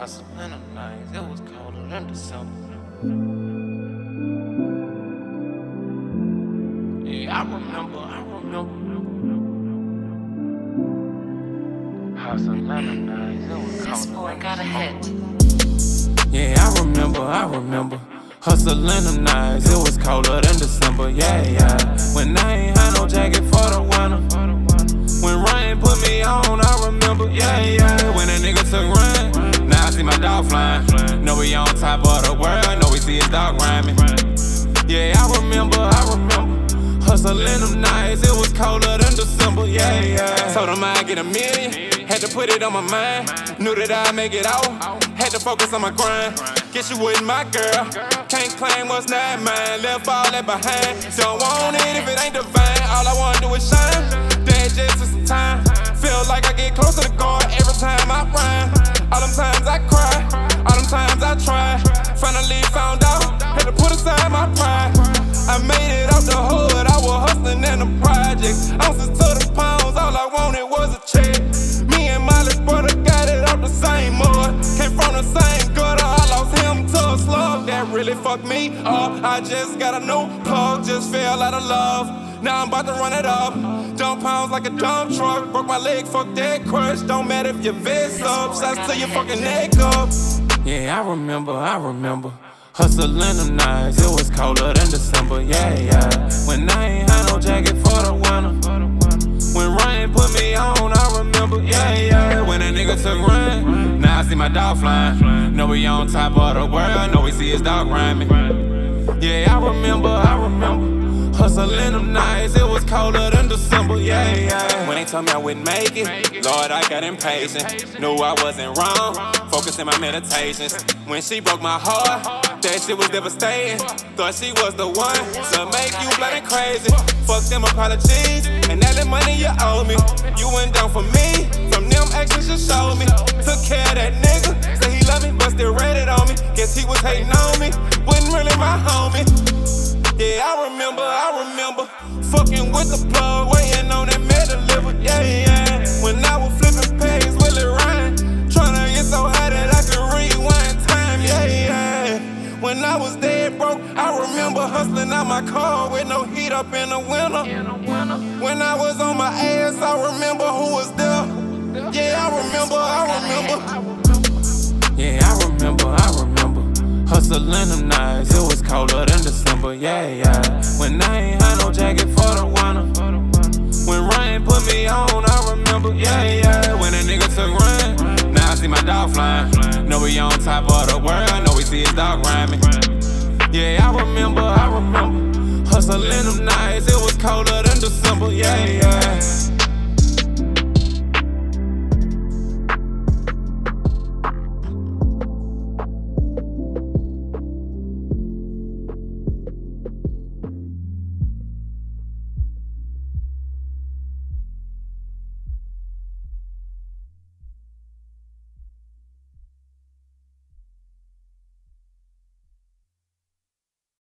hustling them nights, it was colder than December. Yeah, I remember. Hustling them nights, it was colder. This boy got a hit. Yeah, I remember. Hustling them nights, it was colder than December, yeah. When I ain't had no jacket for the winter. When rain put me on, I remember, yeah. When a nigga took rain, now I see my dog flying. Know we on top of the world, know we see his dog rhyming. Yeah, I remember. Hustling them nights, it was colder than December, yeah. Told them I'd get $1 million, had to put it on my mind. Knew that I'd make it out, had to focus on my grind. Guess you wasn't my girl, can't claim what's not mine. Left all that behind, don't want it if it ain't divine. All I wanna do is shine, that just took some time. Feel like I get closer to God every time I rhyme. All them times I cry, all them times I try. Finally found out, had to put aside my pride. I made it out the hood, I was hustling in the projects. Ounces to the pounds, all I wanted was a check. Me and my little brother got it out the same mud. Came from the same gutter, I lost him to a slug. That really fucked me up, I just got a new plug. Just fell out of love, now I'm about to run it up. Dump pounds like a dump truck, broke my leg, fuck that crush. Don't matter if your vest up, shots to your fucking neck up. Yeah, I remember. Hustling them nights, it was colder than December, yeah. When I ain't had no jacket for the winter. When rain put me on, I remember, yeah. When a nigga took rain, now I see my dog flying. Know we on top of the world, know we see his dog rhyming. Yeah, I remember. Hustling them nights, it was colder than December, yeah. When they told me I wouldn't make it, Lord, I got impatient. Knew I wasn't wrong, focused in my meditations. When she broke my heart, that shit was devastating. Thought she was the one to make you bloody crazy. Fuck them apologies, and all that money you owe me. You went down for me, from them actions you showed me. Took care of that nigga, said he loved me, but still rated on me. Guess he was hating on me, wasn't really my homie. Yeah, I remember. Fucking with the plug, waiting on that man deliver, yeah. When I was flipping pages, will it rain? Tryna get so high that I could rewind time, yeah. When I was dead broke, I remember hustling out my car with no heat up in the winter. When I was on my ass, I remember who was there. Yeah, I remember. Yeah, I remember. Hustling them nights, it was colder than December, yeah. When I ain't had no jacket for the winter. When rain put me on, I remember, yeah. When a nigga took rain, now I see my dog flying. Know we on top of the world, know we see his dog rhyming. Yeah, I remember. Hustling them nights, it was colder than December, yeah.